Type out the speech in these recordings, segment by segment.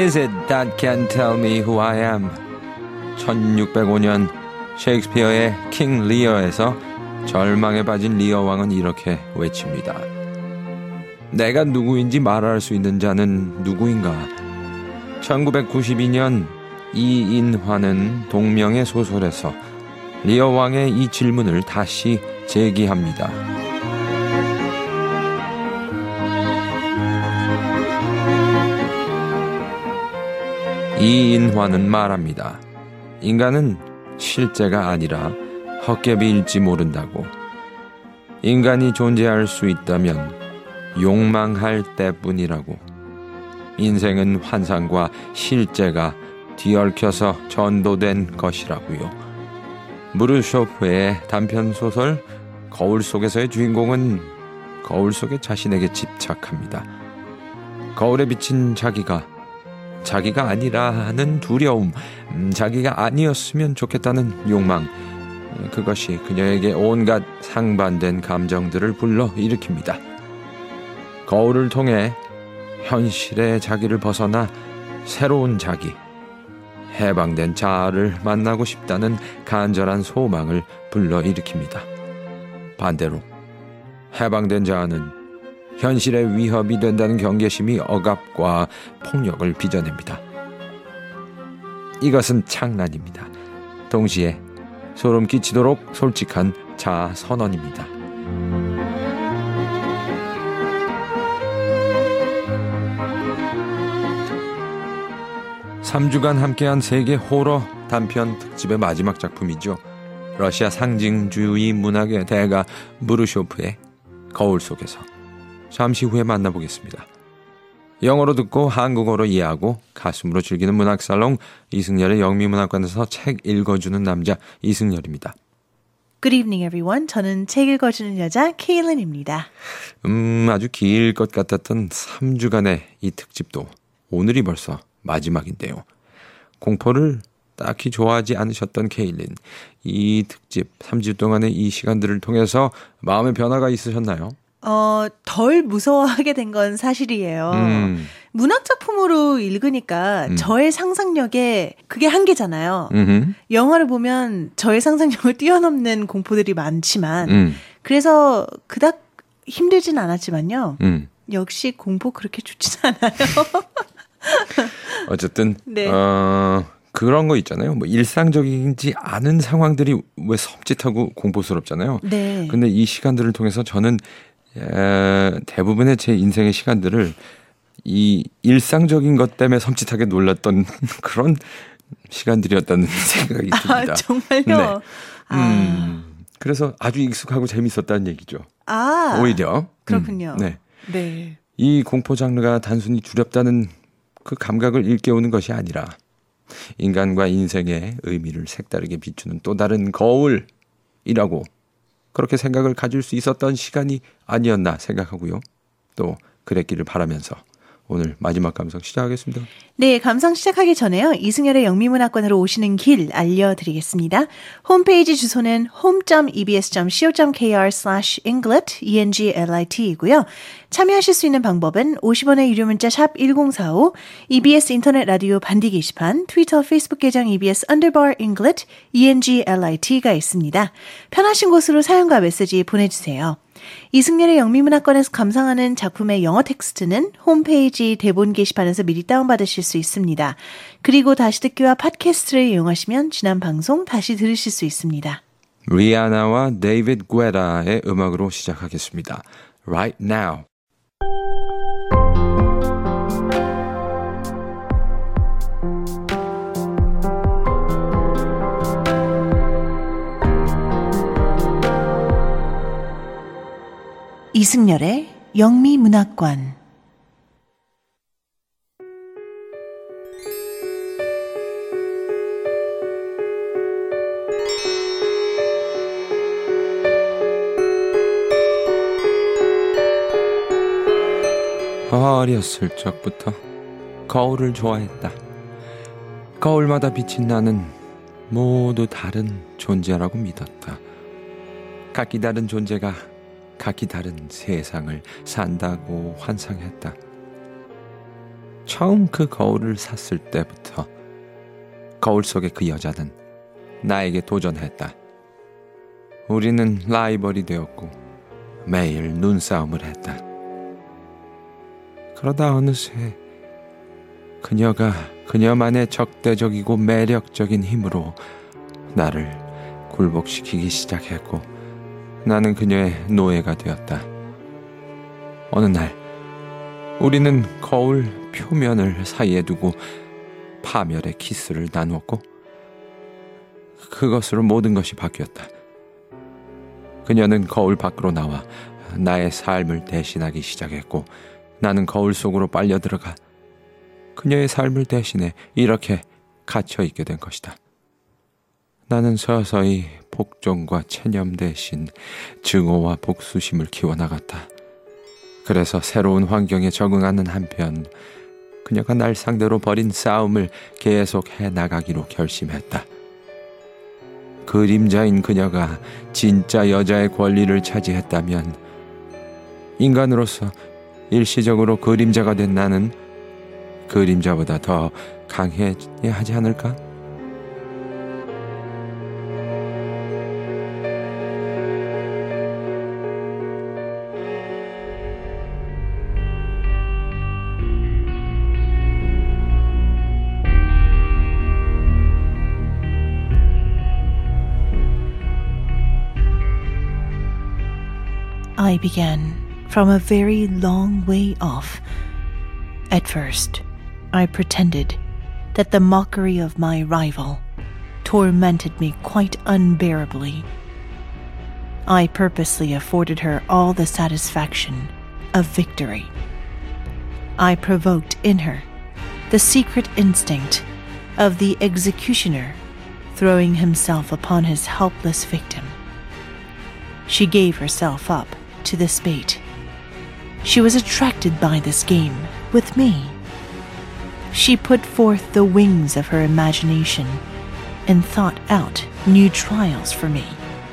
is it that can tell me who I am? 1605년 셰익스피어의 킹 리어에서 절망에 빠진 리어 왕은 이렇게 외칩니다. 내가 누구인지 말할 수 있는 자는 누구인가? 1992년 이인화는 동명의 소설에서 리어 왕의 이 질문을 다시 제기합니다. 이인화는 말합니다. 인간은 실제가 아니라 헛개비일지 모른다고. 인간이 존재할 수 있다면 욕망할 때뿐이라고. 인생은 환상과 실제가 뒤얽혀서 전도된 것이라고요. 무르쇼프의 단편소설 거울 속에서의 주인공은 거울 속의 자신에게 집착합니다. 거울에 비친 자기가 아니라 하는 두려움, 자기가 아니었으면 좋겠다는 욕망, 그것이 그녀에게 온갖 상반된 감정들을 불러일으킵니다. 거울을 통해 현실의 자기를 벗어나 새로운 자기, 해방된 자아를 만나고 싶다는 간절한 소망을 불러일으킵니다. 반대로 해방된 자아는 현실의 위협이 된다는 경계심이 억압과 폭력을 빚어냅니다. 이것은 창란입니다. 동시에 소름 끼치도록 솔직한 자아 선언입니다. 3주간 함께한 세계 호러 단편 특집의 마지막 작품이죠. 러시아 상징주의 문학의 대가 무르쇼프의 거울 속에서. 잠시 후에 만나보겠습니다. 영어로 듣고 한국어로 이해하고 가슴으로 즐기는 문학살롱 이승열의 영미문학관에서 책 읽어주는 남자 이승열입니다. Good evening, everyone. 저는 책 읽어주는 여자 케일린입니다. 아주 길 것 같았던 3주간의 이 특집도 오늘이 벌써 마지막인데요. 공포를 딱히 좋아하지 않으셨던 케일린, 이 특집 3주 동안의 이 시간들을 통해서 마음의 변화가 있으셨나요? 덜 무서워하게 된 건 사실이에요. 문학 작품으로 읽으니까 저의 상상력에 그게 한계잖아요. 영화를 보면 저의 상상력을 뛰어넘는 공포들이 많지만 그래서 그닥 힘들진 않았지만요. 역시 공포 그렇게 좋진 않아요. 어쨌든 네. 그런 거 있잖아요. 뭐 일상적이지 않은 상황들이 왜 섬찟하고 공포스럽잖아요. 네. 근데 이 시간들을 통해서 저는 대부분의 제 인생의 시간들을 이 일상적인 것 때문에 섬찟하게 놀랐던 그런 시간들이었다는 생각이 듭니다. 아, 정말요? 네. 그래서 아주 익숙하고 재밌었다는 얘기죠. 오히려. 그렇군요. 네. 네. 이 공포 장르가 단순히 두렵다는 그 감각을 일깨우는 것이 아니라 인간과 인생의 의미를 색다르게 비추는 또 다른 거울이라고 그렇게 생각을 가질 수 있었던 시간이 아니었나 생각하고요. 또 그랬기를 바라면서 오늘 마지막 감상 시작하겠습니다. 네, 감상 시작하기 전에요. 이승열의 영미문학관으로 오시는 길 알려드리겠습니다. 홈페이지 주소는 home.ebs.co.kr/englit 이고요. 참여하실 수 있는 방법은 50원의 유료 문자 샵 1045, EBS 인터넷 라디오 반디 게시판, 트위터, 페이스북 계정 EBS_Englit, ENGLIT가 있습니다. 편하신 곳으로 사연과 메시지 보내주세요. 이승열의 영미문학관에서 감상하는 작품의 영어 텍스트는 홈페이지 대본 게시판에서 미리 다운받으실 수 있습니다. 그리고 다시 듣기와 팟캐스트를 이용하시면 지난 방송 다시 들으실 수 있습니다. 리아나와 데이비드 구에라의 음악으로 시작하겠습니다. Right now. 이승열의 영미문학관. 어렸을 적부터 거울을 좋아했다. 거울마다 비친 나는 모두 다른 존재라고 믿었다. 각기 다른 존재가 각기 다른 세상을 산다고 환상했다. 처음 그 거울을 샀을 때부터 거울 속의 그 여자는 나에게 도전했다. 우리는 라이벌이 되었고 매일 눈싸움을 했다. 그러다 어느새 그녀가 그녀만의 적대적이고 매력적인 힘으로 나를 굴복시키기 시작했고 나는 그녀의 노예가 되었다. 어느 날 우리는 거울 표면을 사이에 두고 파멸의 키스를 나누었고 그것으로 모든 것이 바뀌었다. 그녀는 거울 밖으로 나와 나의 삶을 대신하기 시작했고 나는 거울 속으로 빨려 들어가 그녀의 삶을 대신해 이렇게 갇혀있게 된 것이다. 나는 서서히 복종과 체념 대신 증오와 복수심을 키워나갔다. 그래서 새로운 환경에 적응하는 한편 그녀가 날 상대로 벌인 싸움을 계속해 나가기로 결심했다. 그림자인 그녀가 진짜 여자의 권리를 차지했다면 인간으로서 일시적으로 그림자가 된 나는 그림자보다 더 강해야 하지 않을까? I began from a very long way off. At first, I pretended that the mockery of my rival tormented me quite unbearably. I purposely afforded her all the satisfaction of victory. I provoked in her the secret instinct of the executioner throwing himself upon his helpless victim. She gave herself up to this bait. She was attracted by this game with me. She put forth the wings of her imagination and thought out new trials for me.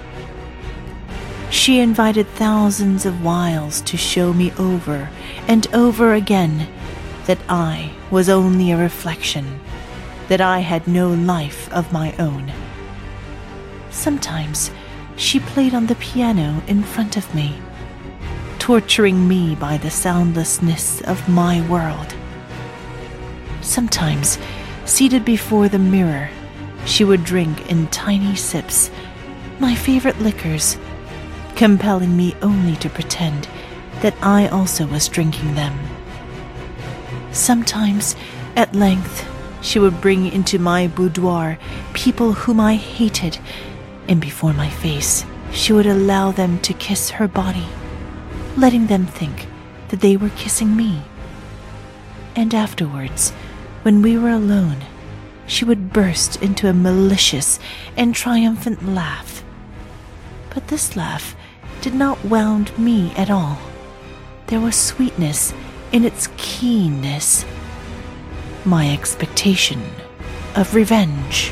She invited thousands of wiles to show me over and over again that I was only a reflection, that I had no life of my own. Sometimes she played on the piano in front of me, torturing me by the soundlessness of my world. Sometimes, seated before the mirror, she would drink in tiny sips my favorite liquors, compelling me only to pretend that I also was drinking them. Sometimes, at length, she would bring into my boudoir people whom I hated, and before my face, she would allow them to kiss her body, letting them think that they were kissing me. And afterwards, when we were alone, she would burst into a malicious and triumphant laugh. But this laugh did not wound me at all. There was sweetness in its keenness, my expectation of revenge.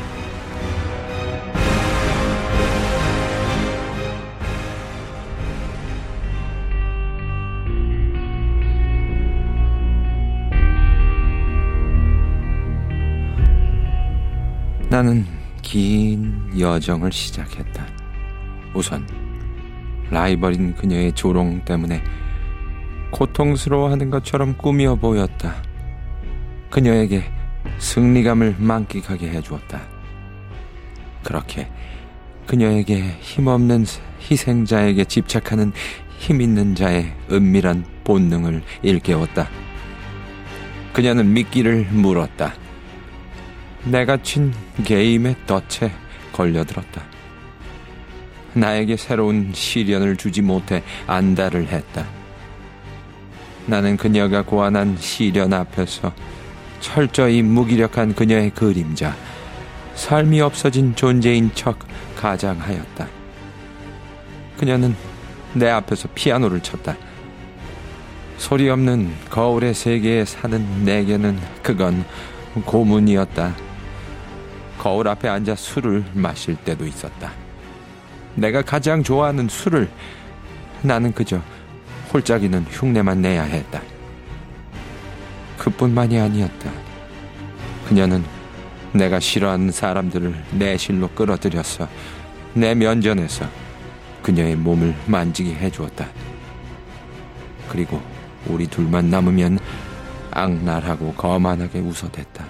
나는 긴 여정을 시작했다. 우선 라이벌인 그녀의 조롱 때문에 고통스러워하는 것처럼 꾸며 보였다. 그녀에게 승리감을 만끽하게 해주었다. 그렇게 그녀에게 힘없는 희생자에게 집착하는 힘있는 자의 은밀한 본능을 일깨웠다. 그녀는 미끼를 물었다. 내가 친 게임의 덫에 걸려들었다. 나에게 새로운 시련을 주지 못해 안달을 했다. 나는 그녀가 고안한 시련 앞에서 철저히 무기력한 그녀의 그림자, 삶이 없어진 존재인 척 가장하였다. 그녀는 내 앞에서 피아노를 쳤다. 소리 없는 거울의 세계에 사는 내게는 그건 고문이었다. 거울 앞에 앉아 술을 마실 때도 있었다. 내가 가장 좋아하는 술을 나는 그저 홀짝이는 흉내만 내야 했다. 그 그뿐만이 아니었다. 그녀는 내가 싫어하는 사람들을 내 실로 끌어들여서 내 면전에서 그녀의 몸을 만지게 해주었다. 그리고 우리 둘만 남으면 악랄하고 거만하게 웃어댔다.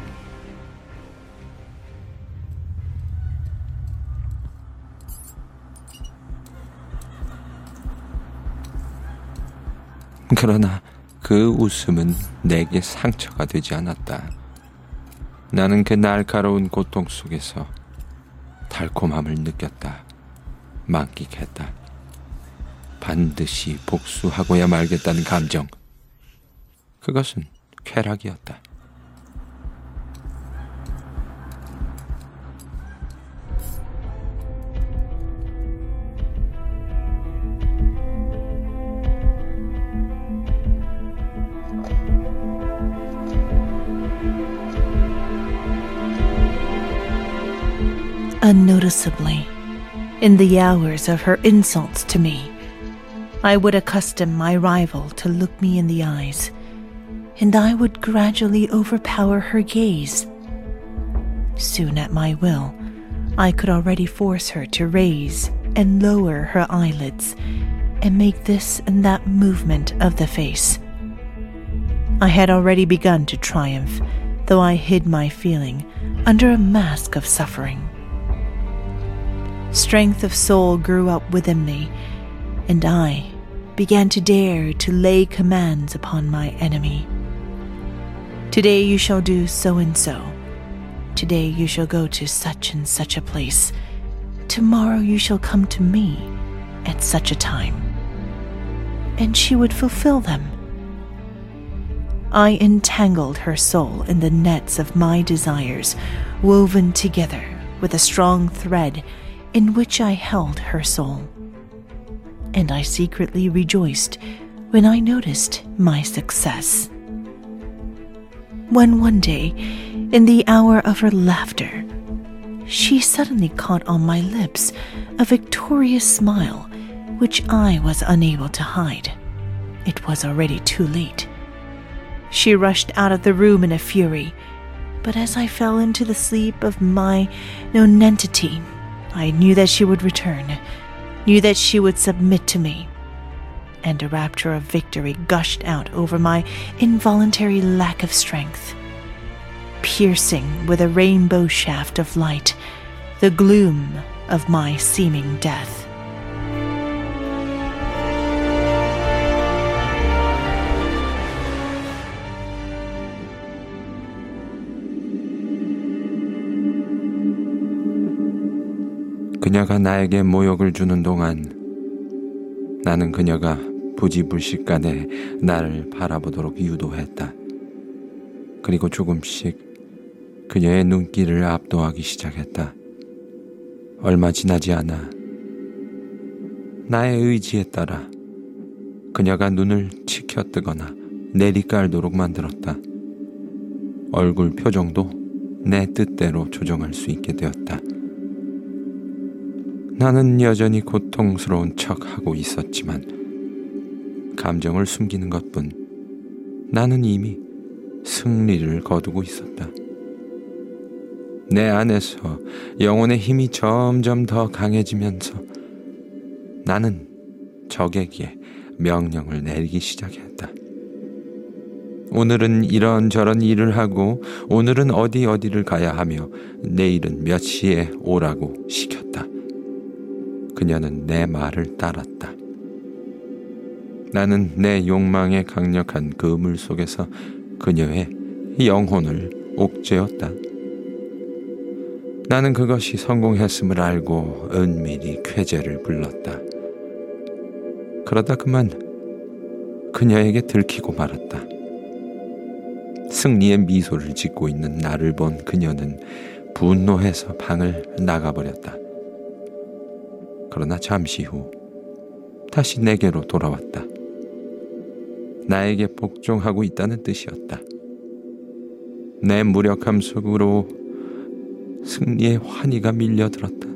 그러나 그 웃음은 내게 상처가 되지 않았다. 나는 그 날카로운 고통 속에서 달콤함을 느꼈다. 만끽했다. 반드시 복수하고야 말겠다는 감정. 그것은 쾌락이었다. Unnoticeably, in the hours of her insults to me, I would accustom my rival to look me in the eyes, and I would gradually overpower her gaze. Soon at my will, I could already force her to raise and lower her eyelids and make this and that movement of the face. I had already begun to triumph, though I hid my feeling under a mask of suffering. Strength of soul grew up within me, and I began to dare to lay commands upon my enemy. Today you shall do so and so. Today you shall go to such and such a place. Tomorrow you shall come to me at such a time. And she would fulfill them. I entangled her soul in the nets of my desires, woven together with a strong thread in which I held her soul. And I secretly rejoiced when I noticed my success. When one day, in the hour of her laughter, she suddenly caught on my lips a victorious smile which I was unable to hide. It was already too late. She rushed out of the room in a fury, but as I fell into the sleep of my nonentity, I knew that she would return, knew that she would submit to me, and a rapture of victory gushed out over my involuntary lack of strength, piercing with a rainbow shaft of light the gloom of my seeming death. 그녀가 나에게 모욕을 주는 동안 나는 그녀가 부지불식간에 나를 바라보도록 유도했다. 그리고 조금씩 그녀의 눈길을 압도하기 시작했다. 얼마 지나지 않아 나의 의지에 따라 그녀가 눈을 치켜뜨거나 내리깔도록 만들었다. 얼굴 표정도 내 뜻대로 조정할 수 있게 되었다. 나는 여전히 고통스러운 척하고 있었지만 감정을 숨기는 것뿐 나는 이미 승리를 거두고 있었다. 내 안에서 영혼의 힘이 점점 더 강해지면서 나는 적에게 명령을 내리기 시작했다. 오늘은 이런저런 일을 하고 오늘은 어디를 가야 하며 내일은 몇 시에 오라고 시켰다. 그녀는 내 말을 따랐다. 나는 내 욕망의 강력한 그물 속에서 그녀의 영혼을 옥죄었다. 나는 그것이 성공했음을 알고 은밀히 쾌재를 불렀다. 그러다 그만 그녀에게 들키고 말았다. 승리의 미소를 짓고 있는 나를 본 그녀는 분노해서 방을 나가버렸다. 그러나 잠시 후 다시 내게로 돌아왔다. 나에게 복종하고 있다는 뜻이었다. 내 무력함 속으로 승리의 환희가 밀려들었다.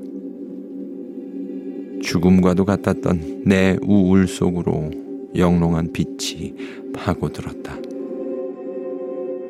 죽음과도 같았던 내 우울 속으로 영롱한 빛이 파고들었다.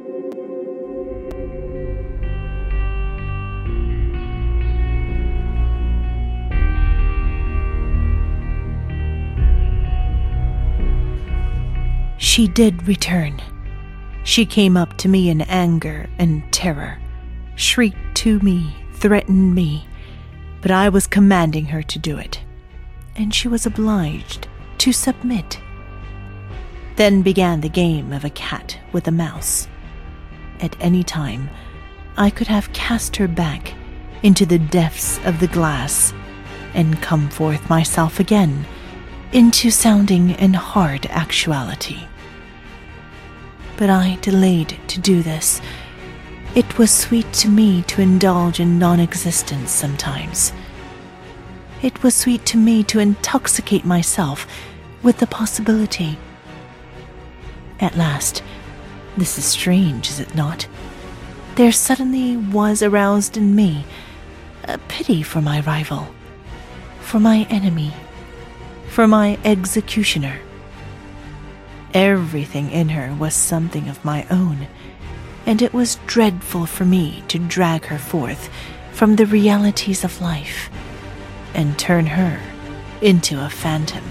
she did return. She came up to me in anger and terror, shrieked to me, threatened me, but I was commanding her to do it, and she was obliged to submit. Then began the game of a cat with a mouse. At any time, I could have cast her back into the depths of the glass and come forth myself again into sounding and hard actuality. But I delayed to do this. It was sweet to me to indulge in non-existence sometimes. It was sweet to me to intoxicate myself with the possibility. At last, this is strange, is it not? There suddenly was aroused in me a pity for my rival, for my enemy, for my executioner. Everything in her was something of my own, and it was dreadful for me to drag her forth from the realities of life and turn her into a phantom.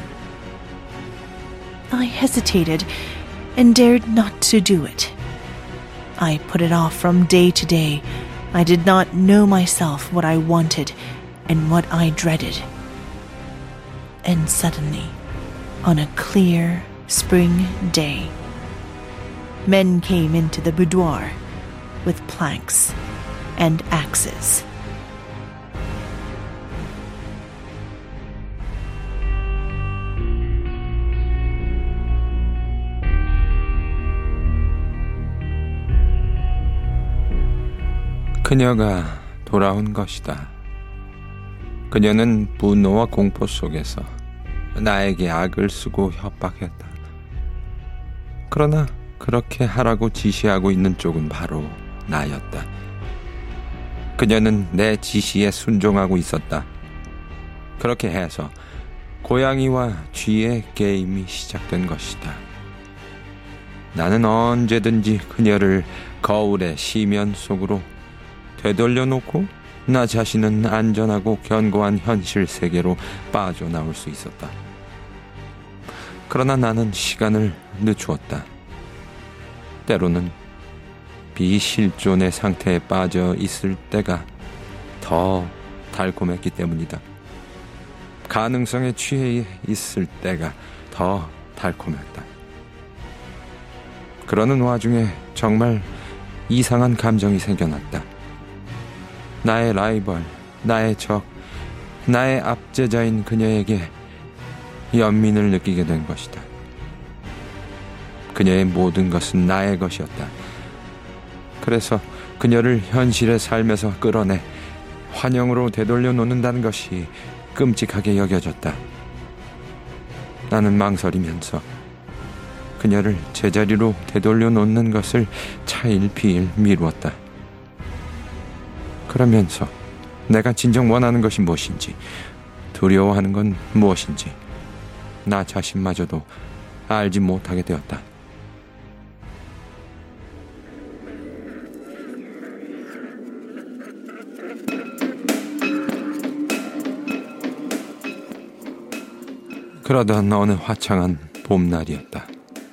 I hesitated and dared not to do it. I put it off from day to day. I did not know myself what I wanted and what I dreaded. And suddenly, on a clear spring day, men came into the boudoir with planks and axes. 그녀가 돌아온 것이다. 그녀는 분노와 공포 속에서 나에게 악을 쓰고 협박했다. 그러나 그렇게 하라고 지시하고 있는 쪽은 바로 나였다. 그녀는 내 지시에 순종하고 있었다. 그렇게 해서 고양이와 쥐의 게임이 시작된 것이다. 나는 언제든지 그녀를 거울의 시면 속으로 되돌려놓고 나 자신은 안전하고 견고한 현실 세계로 빠져나올 수 있었다. 그러나 나는 시간을 늦추었다. 때로는 비실존의 상태에 빠져 있을 때가 더 달콤했기 때문이다. 가능성에 취해 있을 때가 더 달콤했다. 그러는 와중에 정말 이상한 감정이 생겨났다. 나의 라이벌, 나의 적, 나의 압제자인 그녀에게 연민을 느끼게 된 것이다. 그녀의 모든 것은 나의 것이었다. 그래서 그녀를 현실의 삶에서 끌어내 환영으로 되돌려 놓는다는 것이 끔찍하게 여겨졌다. 나는 망설이면서 그녀를 제자리로 되돌려 놓는 것을 차일피일 미루었다. 그러면서 내가 진정 원하는 것이 무엇인지, 두려워하는 건 무엇인지 나 자신마저도 알지 못하게 되었다. 그러던 어느 화창한 봄날이었다.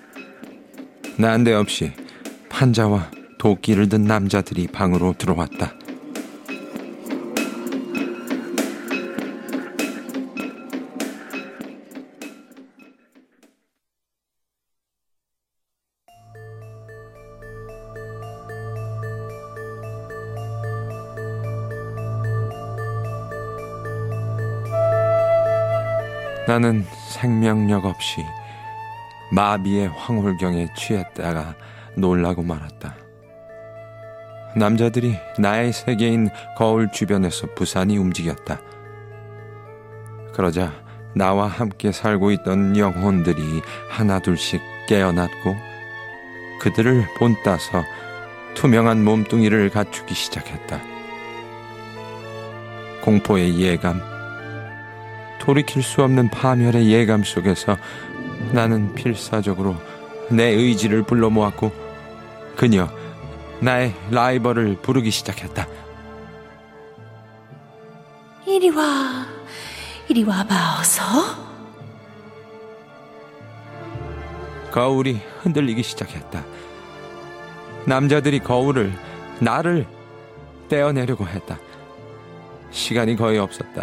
난데없이 판자와 도끼를 든 남자들이 방으로 들어왔다. 나는 생명력 없이 마비의 황홀경에 취했다가 놀라고 말았다. 남자들이 나의 세계인 거울 주변에서 부산이 움직였다. 그러자 나와 함께 살고 있던 영혼들이 하나둘씩 깨어났고 그들을 본따서 투명한 몸뚱이를 갖추기 시작했다. 공포의 예감, 돌이킬 수 없는 파멸의 예감 속에서 나는 필사적으로 내 의지를 불러 모았고 그녀, 나의 라이벌을 부르기 시작했다. 이리 와봐 어서. 거울이 흔들리기 시작했다. 남자들이 나를 떼어내려고 했다. 시간이 거의 없었다.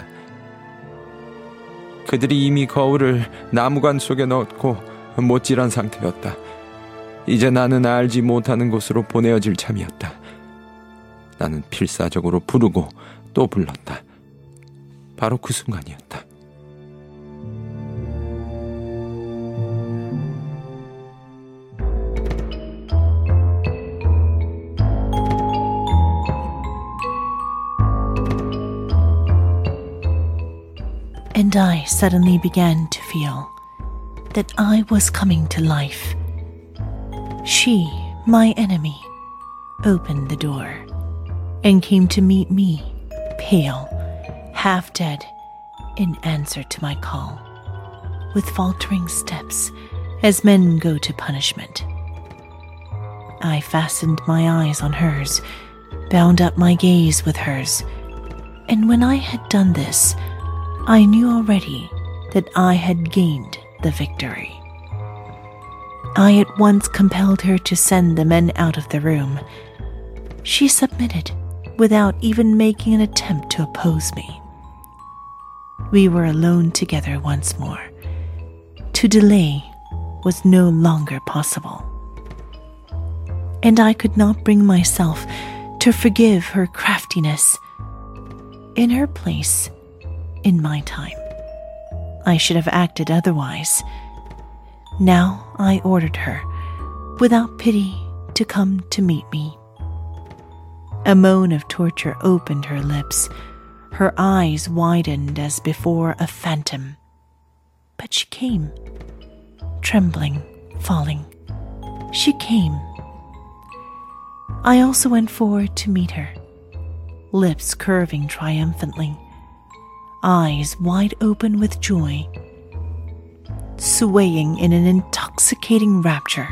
그들이 이미 거울을 나무관 속에 넣고 못질한 상태였다. 이제 나는 알지 못하는 곳으로 보내어질 참이었다. 나는 필사적으로 부르고 또 불렀다. 바로 그 순간이었다. And I suddenly began to feel that I was coming to life. She, my enemy, opened the door and came to meet me, pale, half dead, in answer to my call, with faltering steps as men go to punishment. I fastened my eyes on hers, bound up my gaze with hers, and when I had done this, I knew already that I had gained the victory. I at once compelled her to send the men out of the room. She submitted without even making an attempt to oppose me. We were alone together once more. To delay was no longer possible. And I could not bring myself to forgive her craftiness. In her place, in my time, I should have acted otherwise. Now I ordered her, without pity, to come to meet me. A moan of torture opened her lips. Her eyes widened as before a phantom. But she came, trembling, falling. She came. I also went forward to meet her, lips curving triumphantly, eyes wide open with joy, swaying in an intoxicating rapture.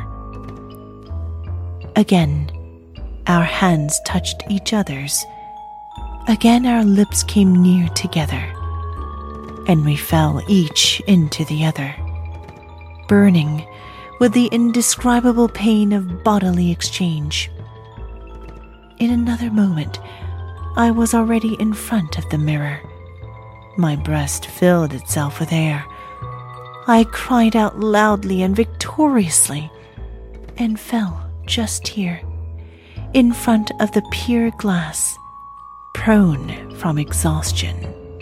Again, our hands touched each other's. Again, our lips came near together, and we fell each into the other, burning with the indescribable pain of bodily exchange. In another moment, I was already in front of the mirror. My breast filled itself with air. I cried out loudly and victoriously, and fell just here, in front of the pure glass, prone from exhaustion.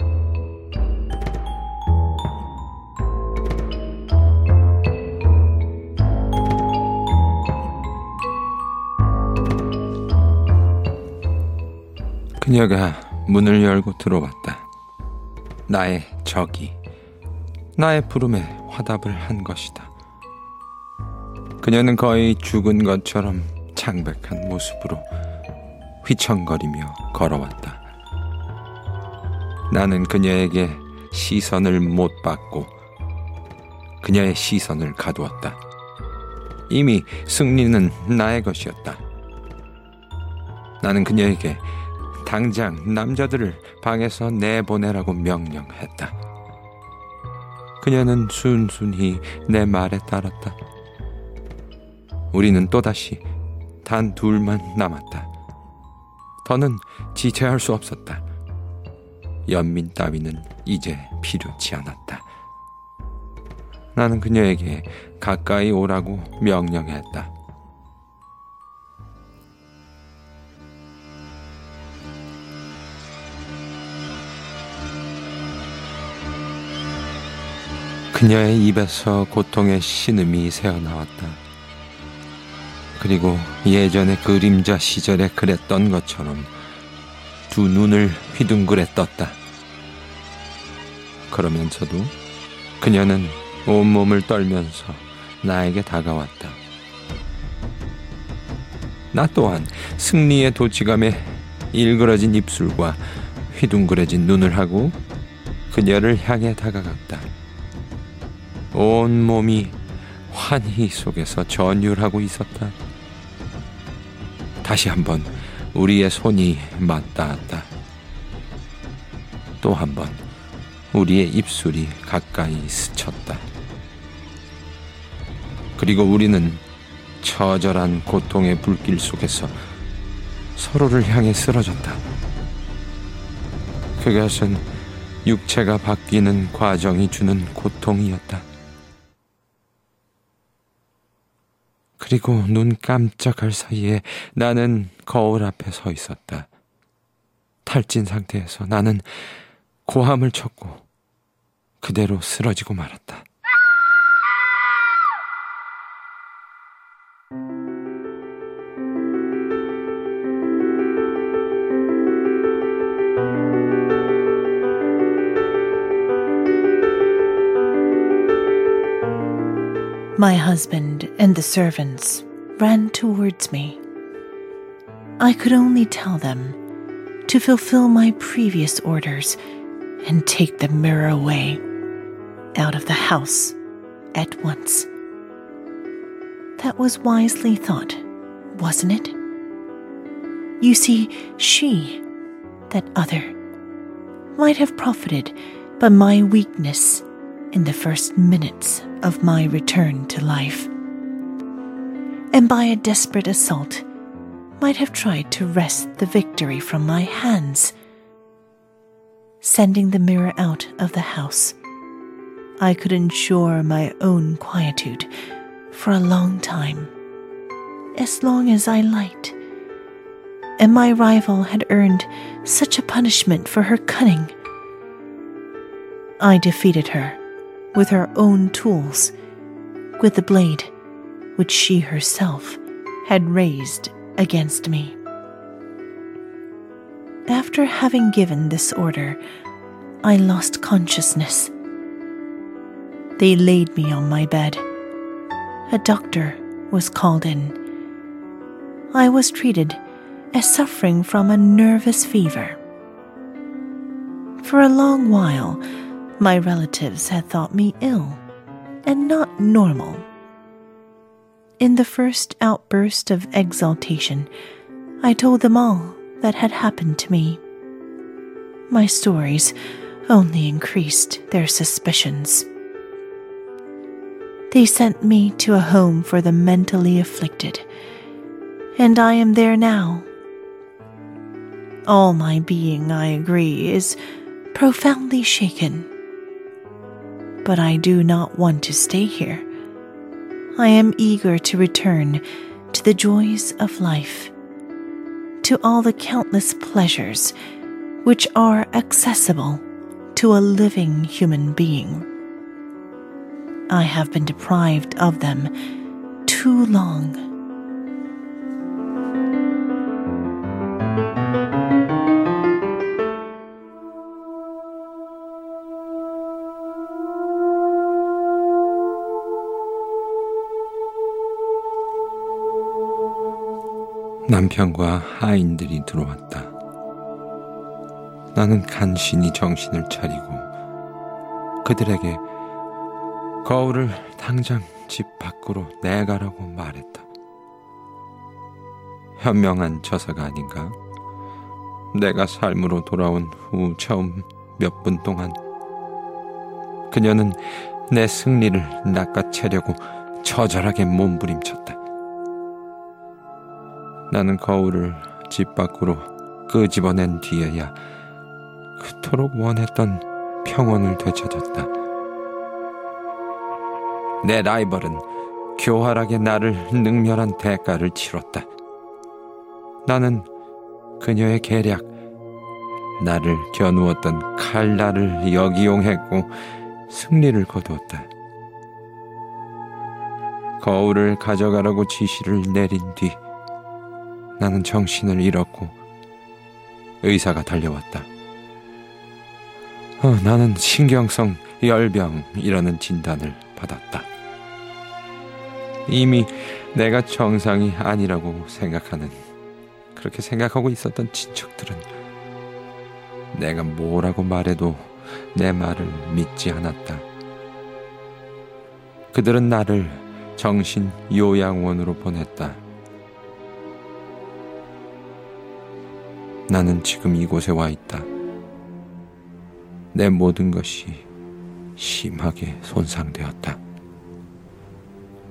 그녀가 문을 열고 들어왔다. 나의 적이 나의 부름에 화답을 한 것이다. 그녀는 거의 죽은 것처럼 창백한 모습으로 휘청거리며 걸어왔다. 나는 그녀에게 시선을 못 받고 그녀의 시선을 가두었다. 이미 승리는 나의 것이었다. 나는 그녀에게 당장 남자들을 방에서 내보내라고 명령했다. 그녀는 순순히 내 말에 따랐다. 우리는 또다시 단 둘만 남았다. 더는 지체할 수 없었다. 연민 따위는 이제 필요치 않았다. 나는 그녀에게 가까이 오라고 명령했다. 그녀의 입에서 고통의 신음이 새어나왔다. 그리고 예전의 그림자 시절에 그랬던 것처럼 두 눈을 휘둥그레 떴다. 그러면서도 그녀는 온몸을 떨면서 나에게 다가왔다. 나 또한 승리의 도취감에 일그러진 입술과 휘둥그레진 눈을 하고 그녀를 향해 다가갔다. 온 몸이 환희 속에서 전율하고 있었다. 다시 한번 우리의 손이 맞닿았다. 또 한번 우리의 입술이 가까이 스쳤다. 그리고 우리는 처절한 고통의 불길 속에서 서로를 향해 쓰러졌다. 그것은 육체가 바뀌는 과정이 주는 고통이었다. 그리고 눈 깜짝할 사이에 나는 거울 앞에 서 있었다. 탈진 상태에서 나는 고함을 쳤고 그대로 쓰러지고 말았다. My husband and the servants ran towards me. I could only tell them to fulfill my previous orders and take the mirror away, out of the house, at once. That was wisely thought, wasn't it? You see, she, that other, might have profited by my weakness in the first minutes of my return to life, and by a desperate assault might have tried to wrest the victory from my hands. Sending the mirror out of the house, I could ensure my own quietude for a long time, as long as I liked, and my rival had earned such a punishment for her cunning. I defeated her with her own tools, with the blade which she herself had raised against me. After having given this order, I lost consciousness. They laid me on my bed. A doctor was called in. I was treated as suffering from a nervous fever. For a long while, my relatives had thought me ill and not normal. In the first outburst of exaltation, I told them all that had happened to me. My stories only increased their suspicions. They sent me to a home for the mentally afflicted, and I am there now. All my being, I agree, is profoundly shaken. But I do not want to stay here. I am eager to return to the joys of life, to all the countless pleasures which are accessible to a living human being. I have been deprived of them too long. 남편과 하인들이 들어왔다. 나는 간신히 정신을 차리고 그들에게 거울을 당장 집 밖으로 내가라고 말했다. 현명한 처사가 아닌가? 내가 삶으로 돌아온 후 처음 몇 분 동안 그녀는 내 승리를 낚아채려고 처절하게 몸부림쳤다. 나는 거울을 집 밖으로 끄집어낸 뒤에야 그토록 원했던 평온을 되찾았다. 내 라이벌은 교활하게 나를 능멸한 대가를 치렀다. 나는 그녀의 계략, 나를 겨누었던 칼날을 역이용했고 승리를 거두었다. 거울을 가져가라고 지시를 내린 뒤 나는 정신을 잃었고 의사가 달려왔다. 나는 신경성 열병이라는 진단을 받았다. 이미 내가 정상이 아니라고 그렇게 생각하고 있었던 친척들은 내가 뭐라고 말해도 내 말을 믿지 않았다. 그들은 나를 정신 요양원으로 보냈다. 나는 지금 이곳에 와 있다. 내 모든 것이 심하게 손상되었다.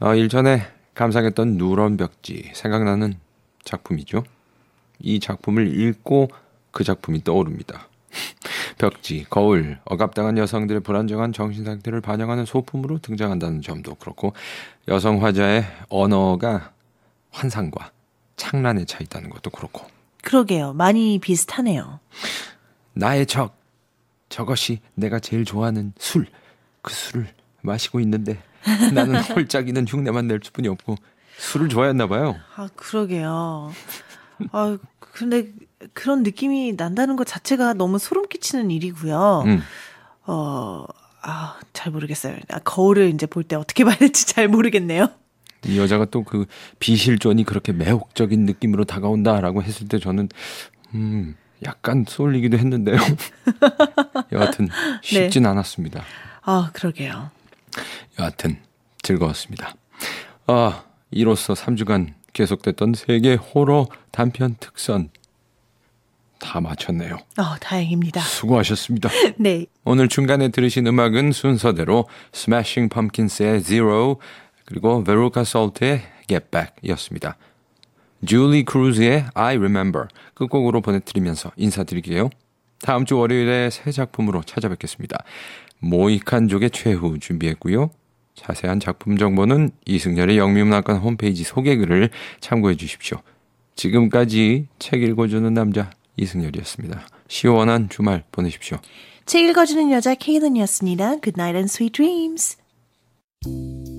일전에 감상했던 누런 벽지 생각나는 작품이죠. 이 작품을 읽고 그 작품이 떠오릅니다. 벽지, 거울, 억압당한 여성들의 불안정한 정신 상태를 반영하는 소품으로 등장한다는 점도 그렇고 여성 화자의 언어가 환상과 창란에 차 있다는 것도 그렇고 그러게요. 많이 비슷하네요. 나의 적, 저것이 내가 제일 좋아하는 술, 그 술을 마시고 있는데 나는 홀짝이는 흉내만 낼 수뿐이 없고 술을 좋아했나 봐요. 아, 그러게요. 아, 근데 그런 느낌이 난다는 것 자체가 너무 소름 끼치는 일이고요. 잘 모르겠어요. 거울을 이제 볼 때 어떻게 봐야 될지 잘 모르겠네요. 이 여자가 또 그 비실존이 그렇게 매혹적인 느낌으로 다가온다라고 했을 때 저는 약간 쏠리기도 했는데요. 여하튼 쉽진 않았습니다. 아, 그러게요. 여하튼 즐거웠습니다. 이로써 3주간 계속됐던 세계 호러 단편 특선 다 마쳤네요. 다행입니다. 수고하셨습니다. 네. 오늘 중간에 들으신 음악은 순서대로 Smashing Pumpkins의 Zero 그리고 Veruca Salt의 Get Back 이었습니다. Julie Cruz의 I Remember 끝곡으로 보내드리면서 인사드릴게요. 다음 주 월요일에 새 작품으로 찾아뵙겠습니다. 모이칸족의 최후 준비했고요. 자세한 작품 정보는 이승열의 영미문학관 홈페이지 소개글을 참고해 주십시오. 지금까지 책 읽어주는 남자 이승열이었습니다. 시원한 주말 보내십시오. 책 읽어주는 여자 케이든이었습니다. Good night and sweet dreams.